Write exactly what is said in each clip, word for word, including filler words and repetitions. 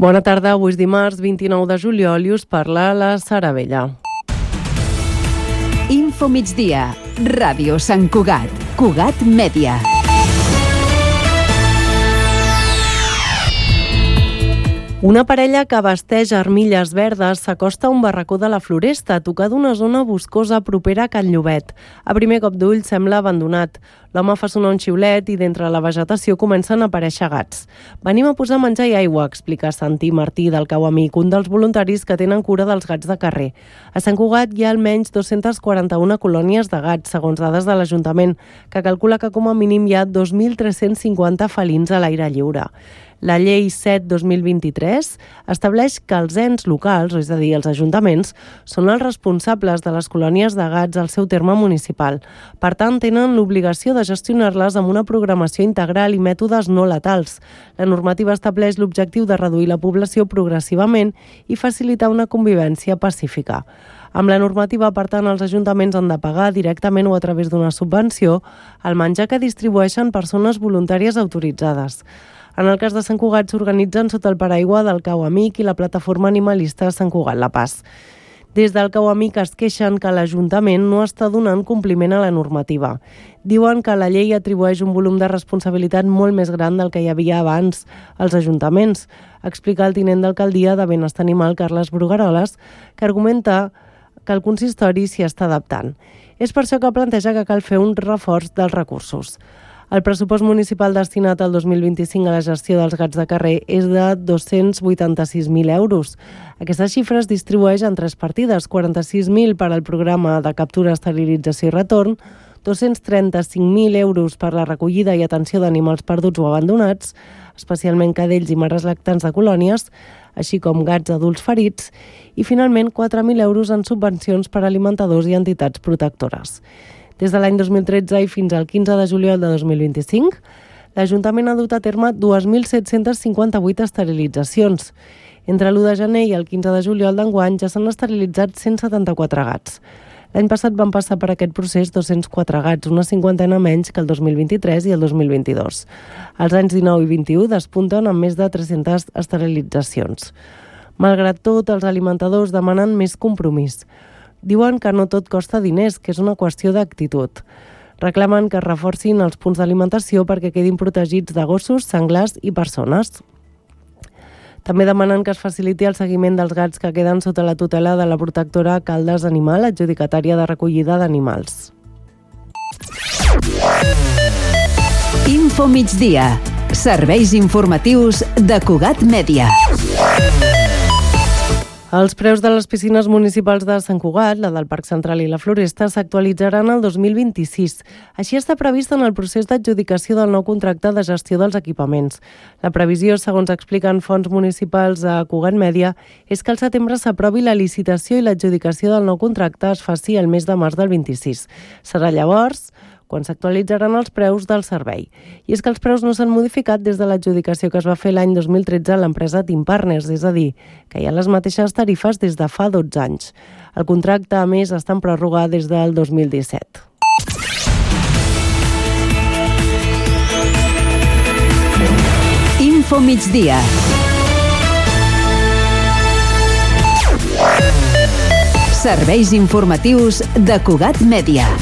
Bona tarda, avui és dimarts vint-i-nou de juliol i us parla la Sara Vella. Info migdia, Ràdio Sant Cugat, Cugat Mèdia. Una parella que vesteix armilles verdes s'acosta a un barracó de la Floresta, a tocar d'una zona boscosa propera a Can Llobet. A primer cop d'ull sembla abandonat. L'home fa sonar un xiulet i d'entre la vegetació comencen a aparèixer gats. Venim a posar menjar i aigua, explica Santi Martí del Cau Amic, un dels voluntaris que tenen cura dels gats de carrer. A Sant Cugat hi ha almenys dos-centes quaranta-una colònies de gats, segons dades de l'Ajuntament, que calcula que com a mínim hi ha dos mil tres-cents cinquanta felins a l'aire lliure. La llei set dos mil vint-i-tres estableix que els ens locals, és a dir, els ajuntaments, són els responsables de les colònies de gats al seu terme municipal. Per tant, tenen l'obligació de gestionar-les amb una programació integral i mètodes no letals. La normativa estableix l'objectiu de reduir la població progressivament i facilitar una convivència pacífica. Amb la normativa, per tant, els ajuntaments han de pagar directament o a través d'una subvenció el menjar que distribueixen persones voluntàries autoritzades. En el cas de Sant Cugat s'organitzen sota el paraigua del Cau Amic i la plataforma animalista Sant Cugat La Paz. Des del Cau Amic es queixen que l'Ajuntament no està donant compliment a la normativa. Diuen que la llei atribueix un volum de responsabilitat molt més gran del que hi havia abans als ajuntaments, explica el tinent d'alcaldia de Benestar Animal, Carles Brugueroles, que argumenta que el consistori s'hi està adaptant. És per això que planteja que cal fer un reforç dels recursos. El pressupost municipal destinat al dos mil vint-i-cinc a la gestió dels gats de carrer és de dos-cents vuitanta-sis mil euros. Aquesta xifra es distribueix en tres partides, quaranta-sis mil per al programa de captura, esterilització i retorn, dos-cents trenta-cinc mil euros per la recollida i atenció d'animals perduts o abandonats, especialment cadells i mares lactants de colònies, així com gats adults ferits, i finalment quatre mil euros en subvencions per a alimentadors i entitats protectores. Des de l'any dos mil tretze i fins al quinze de juliol de dos mil vint-i-cinc, l'Ajuntament ha dut a terme dos mil set-cents cinquanta-vuit esterilitzacions. Entre l'u de gener i el quinze de juliol d'enguany ja s'han esterilitzat cent setanta-quatre gats. L'any passat van passar per aquest procés dos-cents quatre gats, una cinquantena menys que el dos mil vint-i-tres i el dos mil vint-i-dos. Els anys dinou i vint-i-u despunten amb més de tres-centes esterilitzacions. Malgrat tot, els alimentadors demanen més compromís. Diuen que no tot costa diners, que és una qüestió d'actitud. Reclamen que es reforcin els punts d'alimentació perquè quedin protegits de gossos, senglars i persones. També demanen que es faciliti el seguiment dels gats que queden sota la tutela de la protectora Caldes Animal, adjudicatària de recollida d'animals. Info migdia. Serveis informatius de Cugat Mèdia. Els preus de les piscines municipals de Sant Cugat, la del Parc Central i la Floresta, s'actualitzaran el dos mil vint-i-sis. Així està previst en el procés d'adjudicació del nou contracte de gestió dels equipaments. La previsió, segons expliquen fonts municipals a Cugat Mèdia, és que al setembre s'aprovi la licitació i l'adjudicació del nou contracte es faci el mes de març del vint-i-sis. Serà llavors quan s'actualitzaran els preus del servei. I és que els preus no s'han modificat des de l'adjudicació que es va fer l'any dos mil tretze a l'empresa Team Partners, és a dir, que hi ha les mateixes tarifes des de fa dotze anys. El contracte, a més, està en pròrroga des del dos mil disset. Info migdia. Serveis informatius de Cugat Mèdia.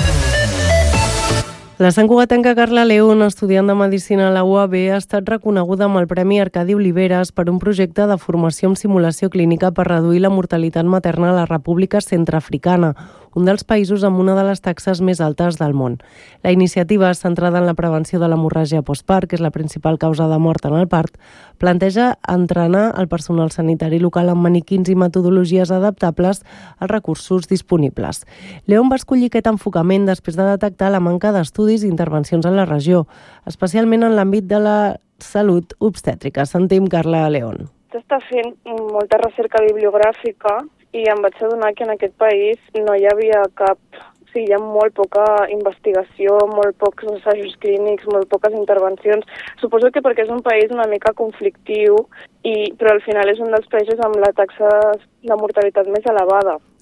La santcugatenca Carla León, estudiant de Medicina a la U A B, ha estat reconeguda amb el Premi Arcadi Oliveres per un projecte de formació en simulació clínica per reduir la mortalitat materna a la República Centreafricana, un dels països amb una de les taxes més altes del món. La iniciativa, centrada en la prevenció de l'hemorràgia postpart, que és la principal causa de mort en el part, planteja entrenar el personal sanitari local amb maniquins i metodologies adaptables als recursos disponibles. León va escollir aquest enfocament després de detectar la manca d'estudis i intervencions en la regió, especialment en l'àmbit de la salut obstètrica. Sentim Carla León. S'està fent molta recerca bibliogràfica i em vaig adonar que en aquest país no hi havia cap... O sigui, hi ha molt poca investigació, molt pocs assajos clínics, molt poques intervencions. Suposo que perquè és un país una mica conflictiu, i, però al final és un dels països amb la taxa de mortalitat més elevada.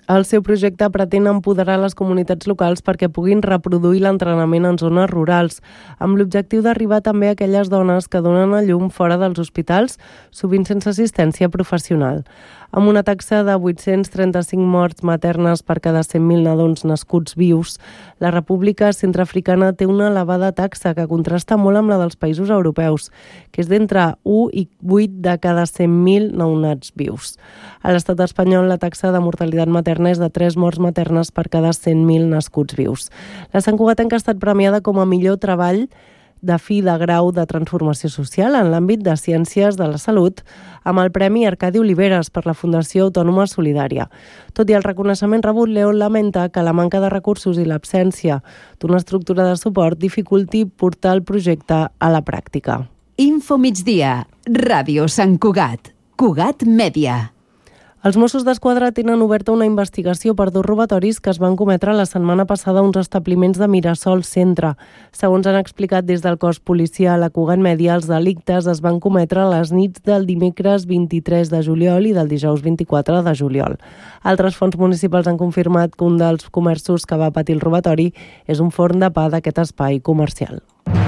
El seu projecte pretén empoderar les comunitats locals perquè puguin reproduir l'entrenament en zones rurals, amb l'objectiu d'arribar també a aquelles dones que donen a llum fora dels hospitals, sovint sense assistència professional. Amb una taxa de vuit-cents trenta-cinc morts maternes per cada cent mil nadons nascuts vius, la República Centreafricana té una elevada taxa que contrasta molt amb la dels països europeus, que és d'entre u i vuit de cada cent mil nounats vius. A l'estat espanyol, la taxa de mortalitat materna és de tres morts maternes per cada cent mil nascuts vius. La santcugatenca ha estat premiada com a millor treball de fi de grau de transformació social en l'àmbit de ciències de la salut amb el Premi Arcadi Oliveres per la Fundació Autònoma Solidària. Tot i el reconeixement rebut, León lamenta que la manca de recursos i l'absència d'una estructura de suport dificulti portar el projecte a la pràctica. Info migdia, Ràdio Sant Cugat, Cugat Mèdia. Els Mossos d'Esquadra tenen oberta una investigació per dos robatoris que es van cometre la setmana passada a uns establiments de Mirasol Centre. Segons han explicat des del cos policial a Cugat Mèdia, els delictes es van cometre a les nits del dimecres vint-i-tres de juliol i del dijous vint-i-quatre de juliol. Altres fonts municipals han confirmat que un dels comerços que va patir el robatori és un forn de pa d'aquest espai comercial.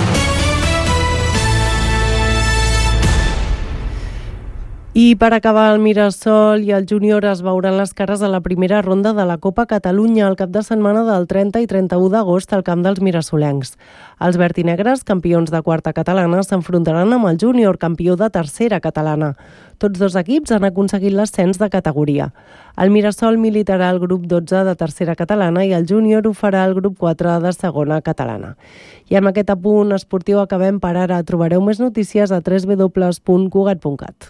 I per acabar, el Mirasol i el Júnior es veuran les cares a la primera ronda de la Copa Catalunya el cap de setmana del trenta i trenta-u d'agost al camp dels mirasolencs. Els verd i negres, campions de quarta catalana, s'enfrontaran amb el Júnior, campió de tercera catalana. Tots dos equips han aconseguit l'ascens de categoria. El Mirasol militarà el grup dotze de tercera catalana i el Júnior ho farà el grup quatre de segona catalana. I amb aquest apunt esportiu acabem per ara. Trobareu més notícies a w w w punt cugat punt cat.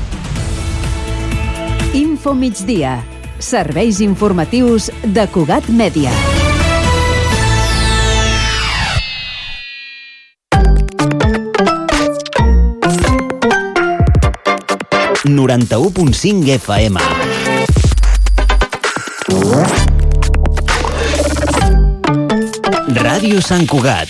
Info migdia. Serveis informatius de Cugat Mèdia. noranta-u punt cinc F M. Ràdio Sant Cugat.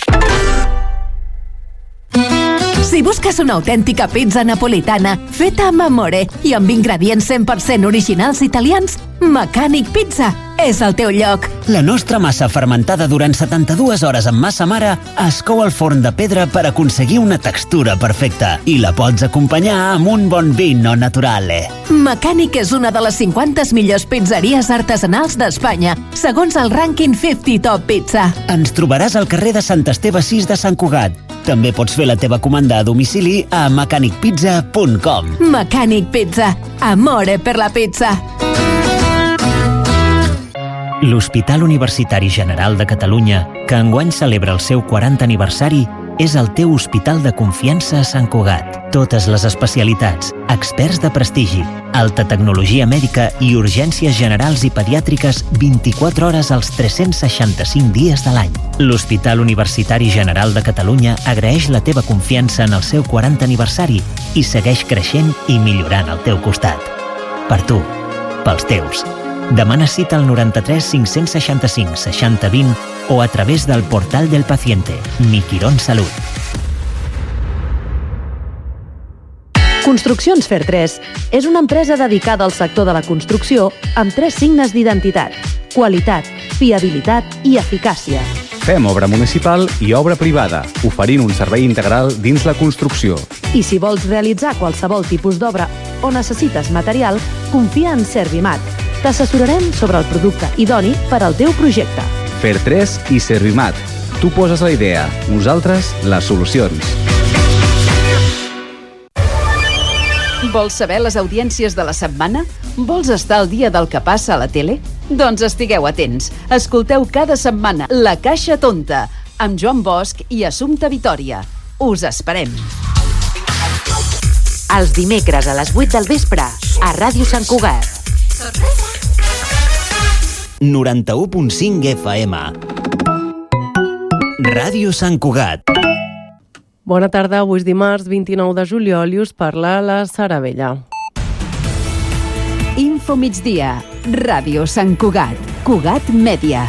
Si busques una autèntica pizza napolitana feta amb amore i amb ingredients cent per cent originals italians, Mecànic Pizza és el teu lloc. La nostra massa fermentada durant setanta-dues hores amb massa mare es cou al forn de pedra per aconseguir una textura perfecta i la pots acompanyar amb un bon vino naturale. Mecànic és una de les cinquanta millors pizzeries artesanals d'Espanya, segons el rànquing cinquanta Top Pizza. Ens trobaràs al carrer de Sant Esteve sis de Sant Cugat. També pots fer la teva comanda a domicili a mecànic pizza punt com. Mecànic Pizza. Amore per la pizza. L'Hospital Universitari General de Catalunya, que enguany celebra el seu quaranta aniversari, és el teu hospital de confiança a Sant Cugat. Totes les especialitats, experts de prestigi, alta tecnologia mèdica i urgències generals i pediàtriques vint-i-quatre hores als tres-cents seixanta-cinc dies de l'any. L'Hospital Universitari General de Catalunya agraeix la teva confiança en el seu quaranta aniversari i segueix creixent i millorant al teu costat. Per tu, pels teus. Demana cita al noranta-tres cinc-cents seixanta-cinc seixanta vint o a través del portal del paciente, Mi Quirón Salut. Construccions Fer tres és una empresa dedicada al sector de la construcció amb tres signes d'identitat: qualitat, fiabilitat i eficàcia. Fem obra municipal i obra privada, oferint un servei integral dins la construcció. I si vols realitzar qualsevol tipus d'obra o necessites material, confia en Servimat. T'assessorarem sobre el producte idoni per al teu projecte. Fer tres i Servimat. Tu poses la idea, nosaltres les solucions. Vols saber les audiències de la setmana? Vols estar al dia del que passa a la tele? Doncs estigueu atents. Escolteu cada setmana La Caixa Tonta, amb Joan Bosch i Assumpta Vitòria. Us esperem. Els dimecres a les vuit del vespre, a Ràdio Sant Cugat. noranta-u punt cinc F M. Ràdio Sant Cugat. Bona tarda, avui és dimarts vint-i-nou de juliol i us parla la Sara Vella. Info migdia, Ràdio Sant Cugat, Cugat Mèdia.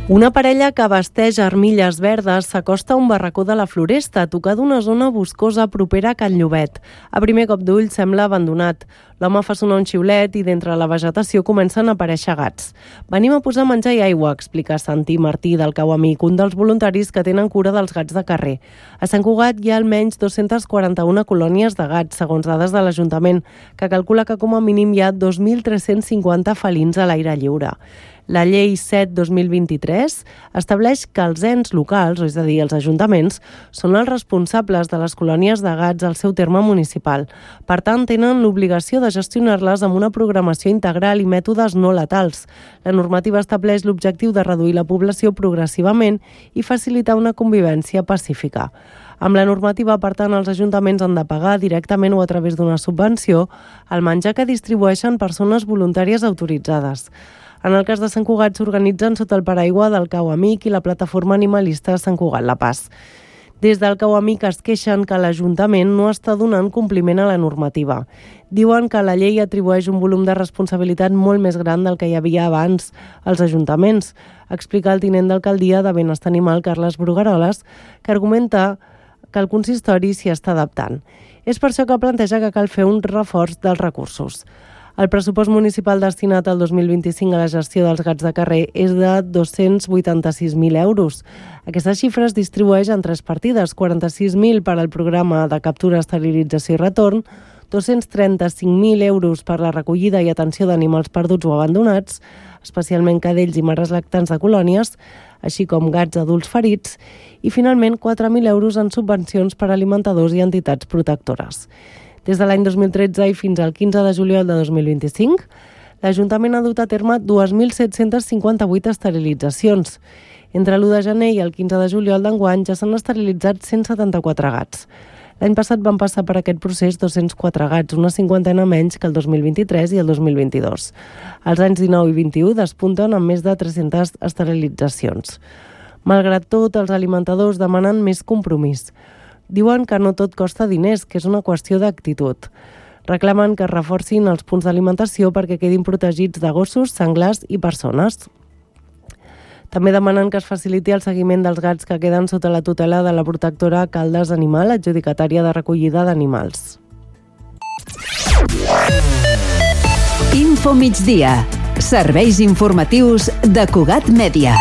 Una parella que vesteix armilles verdes s'acosta a un barracó de la Floresta, a tocar d'una zona boscosa propera a Can Llobet. A primer cop d'ull sembla abandonat. L'home fa sonar un xiulet i d'entre la vegetació comencen a aparèixer gats. Venim a posar menjar i aigua, explica Santi Martí del Cau Amic, un dels voluntaris que tenen cura dels gats de carrer. A Sant Cugat hi ha almenys dos-centes quaranta-una colònies de gats, segons dades de l'Ajuntament, que calcula que com a mínim hi ha dos mil tres-cents cinquanta felins a l'aire lliure. La llei set dos mil vint-i-tres estableix que els ens locals, és a dir, els ajuntaments, són els responsables de les colònies de gats al seu terme municipal. Per tant, tenen l'obligació de gestionar-les amb una programació integral i mètodes no letals. La normativa estableix l'objectiu de reduir la població progressivament i facilitar una convivència pacífica. Amb la normativa, per tant, els ajuntaments han de pagar directament o a través d'una subvenció el menjar que distribueixen persones voluntàries autoritzades. En el cas de Sant Cugat s'organitzen sota el paraigua del Cau Amic i la plataforma animalista Sant Cugat La Paz. Des del Cau Amic es queixen que l'Ajuntament no està donant compliment a la normativa. Diuen que la llei atribueix un volum de responsabilitat molt més gran del que hi havia abans als ajuntaments, explica el tinent d'alcaldia de Benestar Animal, Carles Brugueroles, que argumenta que el consistori s'hi està adaptant. És per això que planteja que cal fer un reforç dels recursos. El pressupost municipal destinat al dos mil vint-i-cinc a la gestió dels gats de carrer és de dos-cents vuitanta-sis mil euros. Aquesta xifra es distribueix en tres partides, quaranta-sis mil per al programa de captura, esterilització i retorn, dos-cents trenta-cinc mil euros per la recollida i atenció d'animals perduts o abandonats, especialment cadells i mares lactants de colònies, així com gats adults ferits, i finalment quatre mil euros en subvencions per a alimentadors i entitats protectores. Des de l'any dos mil tretze i fins al quinze de juliol de dos mil vint-i-cinc, l'Ajuntament ha dut a terme dos mil set-cents cinquanta-vuit esterilitzacions. Entre l'u de gener i el quinze de juliol d'enguany ja s'han esterilitzat cent setanta-quatre gats. L'any passat van passar per aquest procés dos-cents quatre gats, una cinquantena menys que el dos mil vint-i-tres i el dos mil vint-i-dos. Els anys dinou i vint-i-u despunten amb més de tres-centes esterilitzacions. Malgrat tot, els alimentadors demanen més compromís. Diuen que no tot costa diners, que és una qüestió d'actitud. Reclamen que es reforcin els punts d'alimentació perquè quedin protegits de gossos, senglars i persones. També demanen que es faciliti el seguiment dels gats que queden sota la tutela de la protectora Caldes Animal, adjudicatària de recollida d'animals. Info migdia. Serveis informatius de Cugat Mèdia.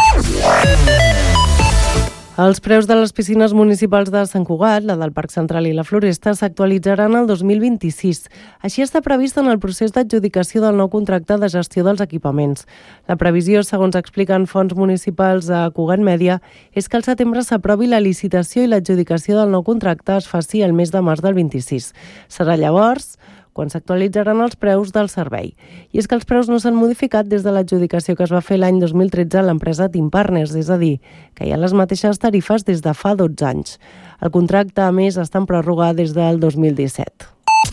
Els preus de les piscines municipals de Sant Cugat, la del Parc Central i la Floresta, s'actualitzaran el dos mil vint-i-sis. Així està previst en el procés d'adjudicació del nou contracte de gestió dels equipaments. La previsió, segons expliquen fonts municipals a Cugat Mèdia, és que al setembre s'aprovi la licitació i l'adjudicació del nou contracte es faci el mes de març del vint-i-sis. Serà llavors quan s'actualitzaran els preus del servei. I és que els preus no s'han modificat des de l'adjudicació que es va fer l'any dos mil tretze a l'empresa Team Partners, és a dir, que hi ha les mateixes tarifes des de fa dotze anys. El contracte, a més, està en pròrroga des del dos mil disset.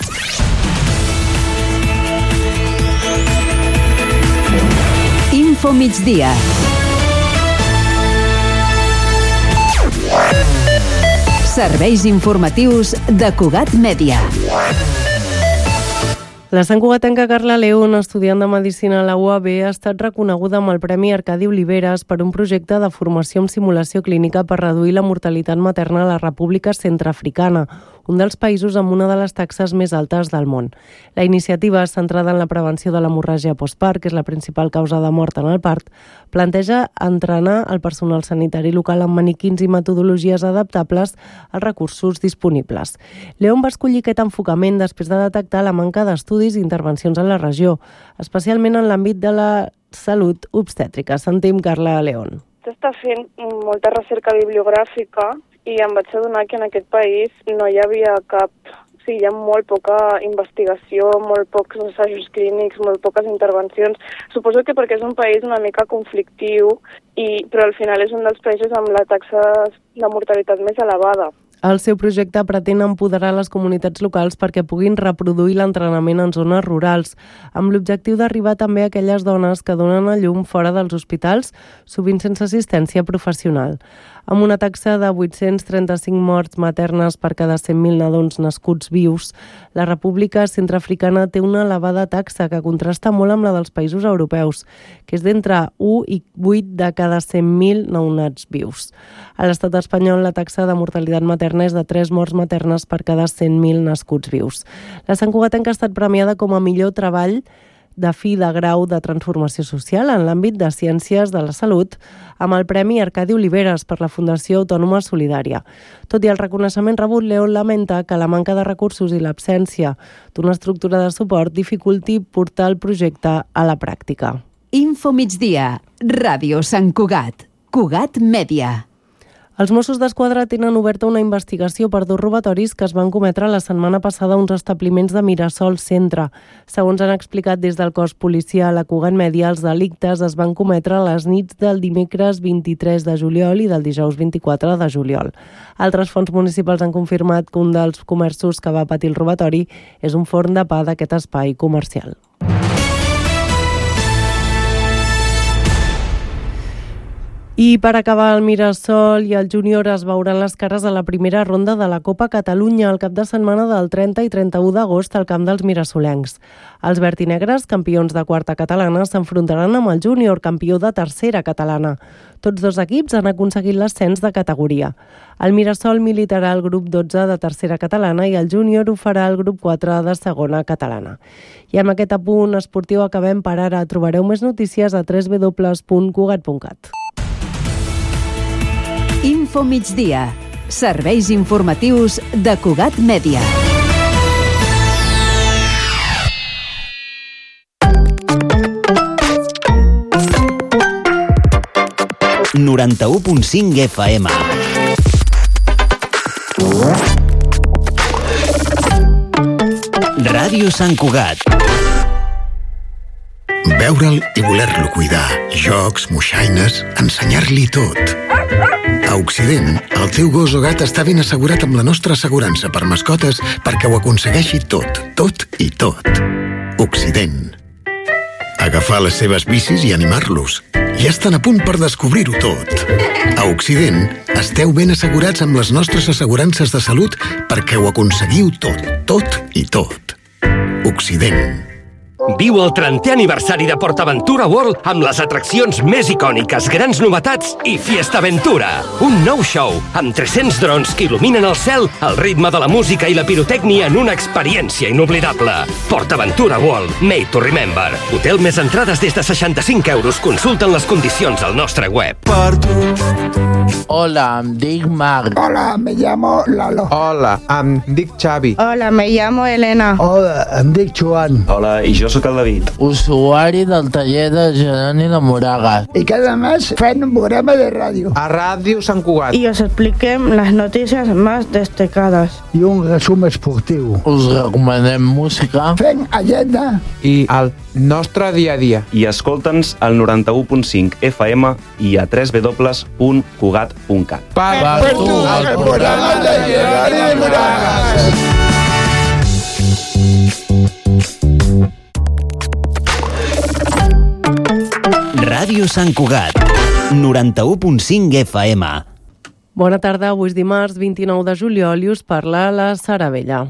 Info migdia. Serveis informatius de Cugat Mèdia. La santcugatenca Carla León, estudiant de Medicina a la U A B, ha estat reconeguda amb el Premi Arcadi Oliveres per un projecte de formació en simulació clínica per reduir la mortalitat materna a la República Centreafricana, un dels països amb una de les taxes més altes del món. La iniciativa, centrada en la prevenció de l'hemorràgia postpart, que és la principal causa de mort en el part, planteja entrenar el personal sanitari local amb maniquins i metodologies adaptables als recursos disponibles. León va escollir aquest enfocament després de detectar la manca d'estudis i intervencions en la regió, especialment en l'àmbit de la salut obstètrica. Sentim Carla León. S'està fent molta recerca bibliogràfica i em vaig adonar que en aquest país no hi havia cap... O sigui, hi ha molt poca investigació, molt pocs assajos clínics, molt poques intervencions. Suposo que perquè és un país una mica conflictiu, i, però al final és un dels països amb la taxa de mortalitat més elevada. El seu projecte pretén empoderar les comunitats locals perquè puguin reproduir l'entrenament en zones rurals, amb l'objectiu d'arribar també a aquelles dones que donen a llum fora dels hospitals, sovint sense assistència professional. Amb una taxa de vuit-cents trenta-cinc morts maternes per cada cent mil nadons nascuts vius, la República Centreafricana té una elevada taxa que contrasta molt amb la dels països europeus, que és d'entre u i vuit de cada cent mil nounats vius. A l'estat espanyol, la taxa de mortalitat materna és de tres morts maternes per cada cent mil nascuts vius. La santcugatenca ha estat premiada com a millor treball de fi de grau de transformació social en l'àmbit de ciències de la salut amb el Premi Arcadi Oliveres per la Fundació Autònoma Solidària. Tot i el reconeixement rebut, León lamenta que la manca de recursos i l'absència d'una estructura de suport dificulti portar el projecte a la pràctica. Info migdia, Ràdio Sant Cugat, Cugat Mèdia. Els Mossos d'Esquadra tenen oberta una investigació per dos robatoris que es van cometre la setmana passada a uns establiments de Mirasol Centre. Segons han explicat des del cos policial a Cugat Mèdia, els delictes es van cometre a les nits del dimecres vint-i-tres de juliol i del dijous vint-i-quatre de juliol. Altres fonts municipals han confirmat que un dels comerços que va patir el robatori és un forn de pa d'aquest espai comercial. I per acabar, el Mirasol i el Júnior es veuran les cares a la primera ronda de la Copa Catalunya el cap de setmana del trenta i trenta-u d'agost al camp dels mirasolencs. Els vertinegres, campions de quarta catalana, s'enfrontaran amb el Júnior, campió de tercera catalana. Tots dos equips han aconseguit l'ascens de categoria. El Mirasol militarà el grup dotze de tercera catalana i el Júnior ho farà el grup quatre de segona catalana. I amb aquest apunt esportiu acabem per ara. Trobareu més notícies a w w w punt cugat punt cat. Info migdia. Serveis informatius de Cugat Mèdia. noranta-u punt cinc F M. Ràdio Sant Cugat. Veure'l i voler-lo cuidar. Jocs, moixaines, ensenyar-li tot. A Occident, el teu gos o gat està ben assegurat amb la nostra assegurança per mascotes perquè ho aconsegueixi tot, tot i tot. Occident. Agafar les seves bicis i animar-los. Ja estan a punt per descobrir-ho tot. A Occident, esteu ben assegurats amb les nostres assegurances de salut perquè ho aconseguiu tot, tot i tot. Occident. Viu el trentè aniversari de PortAventura World amb les atraccions més icòniques, grans novetats i Fiesta Aventura. Un nou show amb tres-cents drons que il·luminen el cel al ritme de la música i la pirotècnia en una experiència inoblidable. PortAventura World, made to remember. Hotel més entrades des de seixanta-cinc euros. Consulten les condicions al nostre web. Hola, em dic Marc. Hola, me llamo Lalo. Hola, em dic Xavi. Hola, me llamo Elena. Hola, em dic Joan. Hola, i jo sóc el David. Usuari del taller de Geroni de Moragas. Y cada mes fan un programa de radio. A Ràdio Sant Cugat. Y os expliquem las noticias más destacadas. I un resum esportiu. Us recomanem música. Fem agenda. I el nostre dia a dia. I escolta'ns al noranta-u punt cinc F M i a w w w punt cugat punt cat. Per, per tu, el programa de Geroni de Moragas. Ràdio Sant Cugat, noranta-u punt cinc F M. Bona tarda, avui és dimarts vint-i-nou de juliol i us parla la Sara Vella.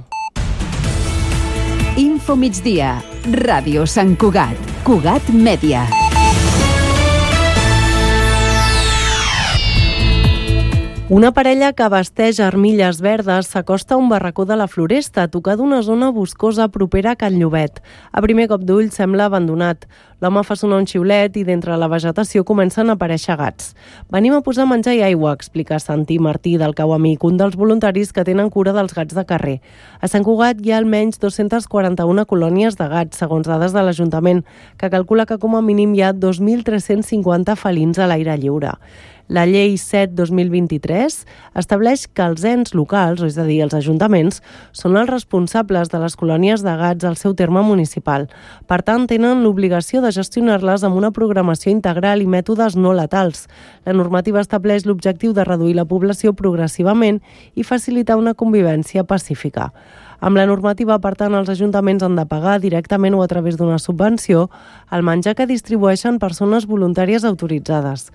Info migdia, Ràdio Sant Cugat, Cugat Mèdia. Una parella que vesteix armilles verdes s'acosta a un barracó de la Floresta, a tocar d'una zona boscosa propera a Can Llobet. A primer cop d'ull sembla abandonat. L'home fa sonar un xiulet i d'entre la vegetació comencen a aparèixer gats. Venim a posar menjar i aigua, explica Santi Martí del Cau Amic, un dels voluntaris que tenen cura dels gats de carrer. A Sant Cugat hi ha almenys dos-centes quaranta-una colònies de gats, segons dades de l'Ajuntament, que calcula que com a mínim hi ha dos mil tres-cents cinquanta felins a l'aire lliure. La llei set dos mil vint-i-tres estableix que els ens locals, és a dir, els ajuntaments, són els responsables de les colònies de gats al seu terme municipal. Per tant, tenen l'obligació de gestionar-les amb una programació integral i mètodes no letals. La normativa estableix l'objectiu de reduir la població progressivament i facilitar una convivència pacífica. Amb la normativa, per tant, els ajuntaments han de pagar directament o a través d'una subvenció el menjar que distribueixen persones voluntàries autoritzades.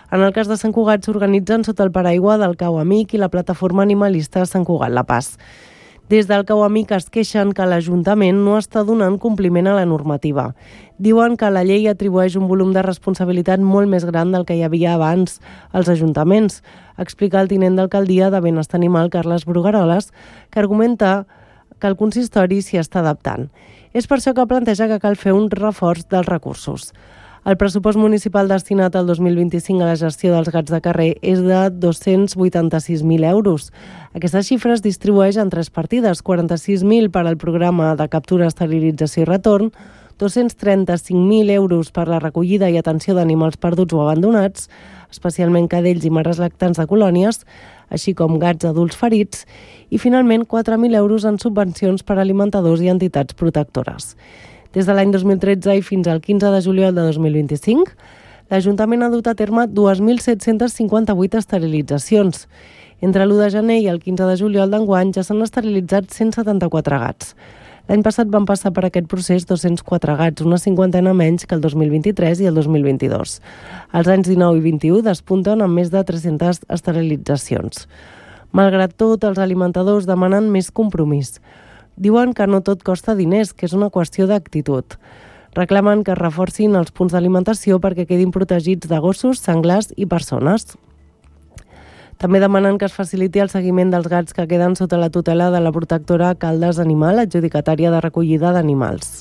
En el cas de Sant Cugat s'organitzen sota el paraigua del Cau Amic i la plataforma animalista Sant Cugat La Paz. Des del Cau Amic es queixen que l'Ajuntament no està donant compliment a la normativa. Diuen que la llei atribueix un volum de responsabilitat molt més gran del que hi havia abans als ajuntaments, explica el tinent d'alcaldia de Benestar Animal, Carles Brugueroles, que argumenta que el consistori s'hi està adaptant. És per això que planteja que cal fer un reforç dels recursos. El pressupost municipal destinat al dos mil vint-i-cinc a la gestió dels gats de carrer és de dos-cents vuitanta-sis mil euros. Aquesta xifra es distribueix en tres partides, quaranta-sis mil per al programa de captura, esterilització i retorn, dos-cents trenta-cinc mil euros per la recollida i atenció d'animals perduts o abandonats, especialment cadells i mares lactants de colònies, així com gats adults ferits, i finalment quatre mil euros en subvencions per a alimentadors i entitats protectores. Des de l'any dos mil tretze i fins al quinze de juliol de dos mil vint-i-cinc, l'Ajuntament ha dut a terme dos mil set-cents cinquanta-vuit esterilitzacions. Entre l'u de gener i el quinze de juliol d'enguany ja s'han esterilitzat cent setanta-quatre gats. L'any passat van passar per aquest procés dos-cents quatre gats, una cinquantena menys que el dos mil vint-i-tres i el dos mil vint-i-dos. Els anys dinou i vint-i-u despunten amb més de tres-centes esterilitzacions. Malgrat tot, els alimentadors demanen més compromís. Diuen que no tot costa diners, que és una qüestió d'actitud. Reclamen que es reforcin els punts d'alimentació perquè quedin protegits de gossos, senglars i persones. També demanen que es faciliti el seguiment dels gats que queden sota la tutela de la protectora Caldes Animal, adjudicatària de recollida d'animals.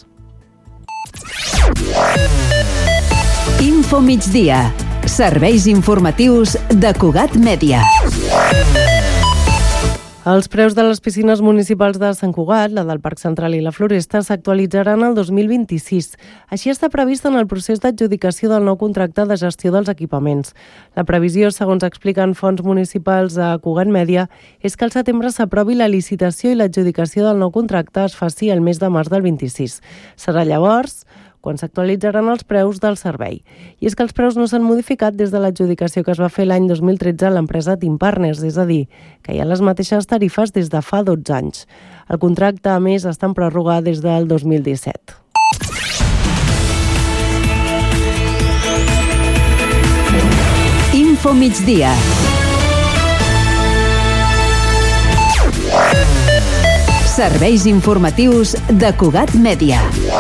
Info migdia. Serveis informatius de Cugat Mèdia. Els preus de les piscines municipals de Sant Cugat, la del Parc Central i la Floresta, s'actualitzaran el dos mil vint-i-sis. Així està previst en el procés d'adjudicació del nou contracte de gestió dels equipaments. La previsió, segons expliquen fonts municipals a Cugat Mèdia, és que al setembre s'aprovi la licitació i l'adjudicació del nou contracte es faci el mes de març del vint-i-sis. Serà llavors quan s'actualitzaran els preus del servei. I és que els preus no s'han modificat des de l'adjudicació que es va fer l'any dos mil tretze a l'empresa Team Partners, és a dir, que hi ha les mateixes tarifes des de fa dotze anys. El contracte, a més, està en pròrroga des del dos mil disset. Info migdia. Serveis informatius de Cugat Mèdia.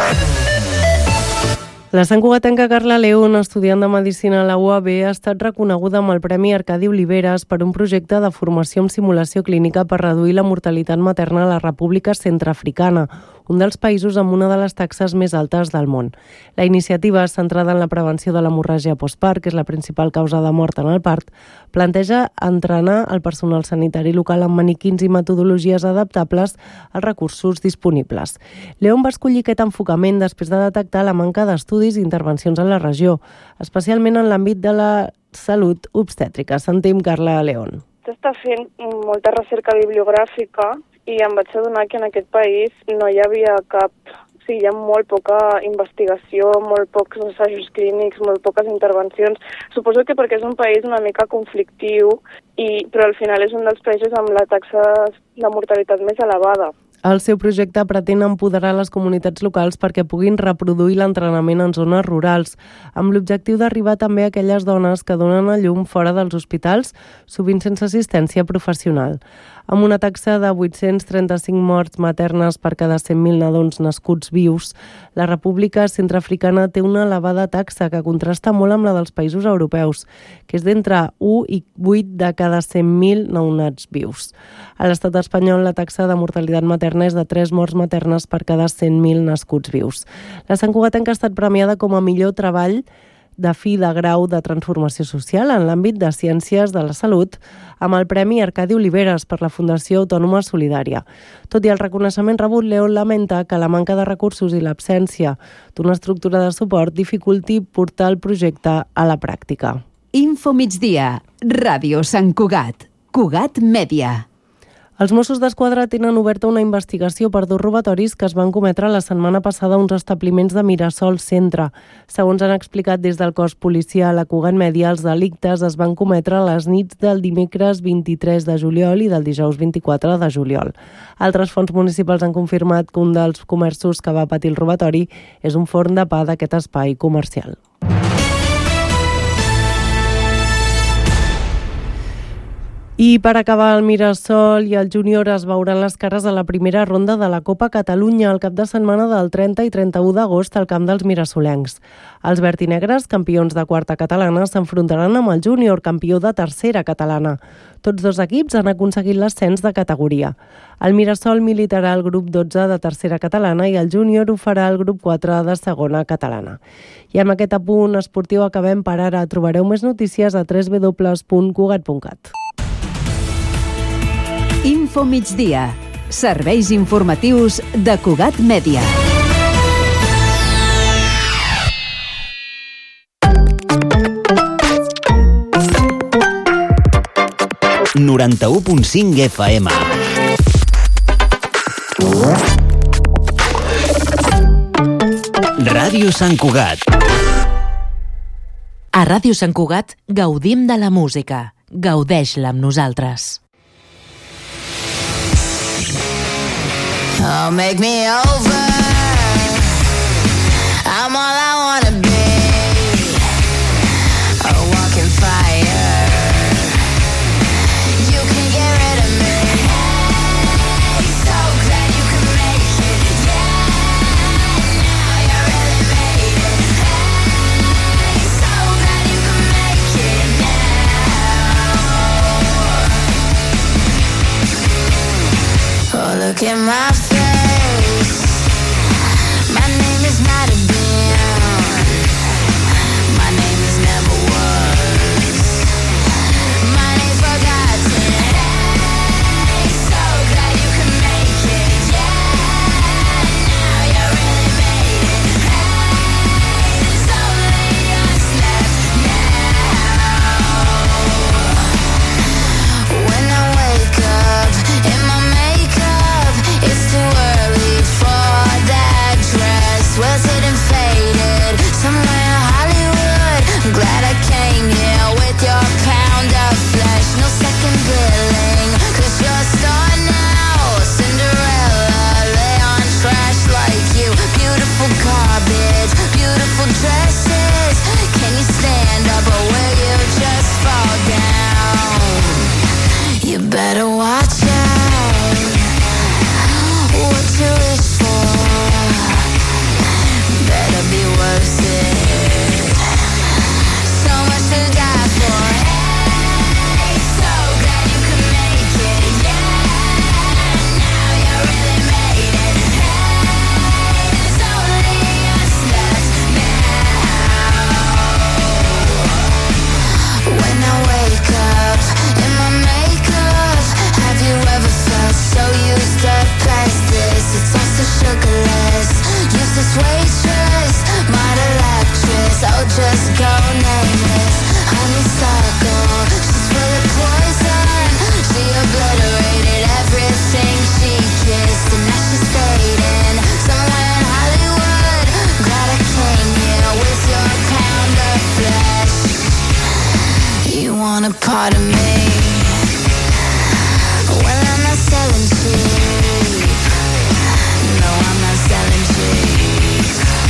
La santcugatenca Carla León, estudiant de Medicina a la U A B, ha estat reconeguda amb el Premi Arcadi Oliveres per un projecte de formació en simulació clínica per reduir la mortalitat materna a la República Centreafricana, un dels països amb una de les taxes més altes del món. La iniciativa, centrada en la prevenció de l'hemorràgia postpart, que és la principal causa de mort en el part, planteja entrenar el personal sanitari local amb maniquins i metodologies adaptables als recursos disponibles. León va escollir aquest enfocament després de detectar la manca d'estudis i intervencions a la regió, especialment en l'àmbit de la salut obstètrica. Sentim Carla León. S'està fent molta recerca bibliogràfica i em vaig adonar que en aquest país no hi havia cap... O sigui, hi ha molt poca investigació, molt pocs assajos clínics, molt poques intervencions. Suposo que perquè és un país una mica conflictiu, i, però al final és un dels països amb la taxa de mortalitat més elevada. El seu projecte pretén empoderar les comunitats locals perquè puguin reproduir l'entrenament en zones rurals, amb l'objectiu d'arribar també a aquelles dones que donen a llum fora dels hospitals, sovint sense assistència professional. Amb una taxa de vuit-cents trenta-cinc morts maternes per cada cent mil nadons nascuts vius, la República Centreafricana té una elevada taxa que contrasta molt amb la dels països europeus, que és d'entre u i vuit de cada cent mil nounats vius. A l'estat espanyol, la taxa de mortalitat materna és de tres morts maternes per cada cent mil nascuts vius. La santcugatenca ha estat premiada com a millor treball de fi de grau de transformació social en l'àmbit de ciències de la salut amb el Premi Arcadi Oliveres per la Fundació Autònoma Solidària. Tot i el reconeixement rebut, León lamenta que la manca de recursos i l'absència d'una estructura de suport dificulti portar el projecte a la pràctica. Info migdia. Ràdio Sant Cugat. Cugat Mèdia. Els Mossos d'Esquadra tenen oberta una investigació per dos robatoris que es van cometre la setmana passada a uns establiments de Mirasol Centre. Segons han explicat des del cos policial a Cugat Mèdia, els delictes es van cometre a les nits del dimecres vint-i-tres de juliol i del dijous vint-i-quatre de juliol. Altres fonts municipals han confirmat que un dels comerços que va patir el robatori és un forn de pa d'aquest espai comercial. I per acabar, el Mirasol i el Júnior es veuran les cares a la primera ronda de la Copa Catalunya el cap de setmana del trenta i trenta-u d'agost al camp dels mirasolencs. Els vertinegres, campions de quarta catalana, s'enfrontaran amb el Júnior, campió de tercera catalana. Tots dos equips han aconseguit l'ascens de categoria. El Mirasol militarà el grup dotze de tercera catalana i el Júnior ho farà el grup quatre de segona catalana. I amb aquest apunt esportiu acabem per ara. Trobareu més notícies a w w w punt cugat punt cat. Info migdia. Serveis informatius de Cugat Mèdia. noranta-u punt cinc F M. Ràdio Sant Cugat. A Ràdio Sant Cugat gaudim de la música. Gaudeix-la amb nosaltres. Oh, make me over. I'm all I wanna be. A walking fire. You can get rid of me. Hey, so glad you can make it. Yeah, now you really made it. Hey, so glad you can make it now. Oh, look at my face. My name is not a band. My name is never was. My name's forgotten. Hey, so glad you can make it. Yeah, now you really made it. Hey, there's only us left now. When I wake up in my makeup, it's too early for that dress. Was it and faded somewhere in Hollywood? I'm glad I came here with your pound of flesh. No second billing, cause you're a star now. Cinderella, lay on trash like you. Beautiful garbage, beautiful dresses. Can you stand up or will you just fall down? You better watch out what you wish for. Better be worth it. So much to die for. Hey, so glad you can make it. Yeah, now you really made it. Hey, there's only us left now. When I wake up in my makeup, have you ever felt so used up past this? It's all so sugarless. Useless waitress, model actress, oh just go nameless. Honeysuckle, she's full of poison. She obliterated everything she kissed, and now she's dating somewhere in Hollywood. Glad I came here with your pound of flesh. You want a part of me? Well, I'm not selling cheap. No, I'm not selling cheap.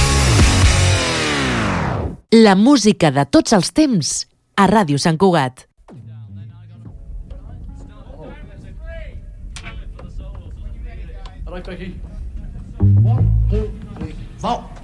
La música de tots els temps a Ràdio Sant Cugat. One, two, three, four.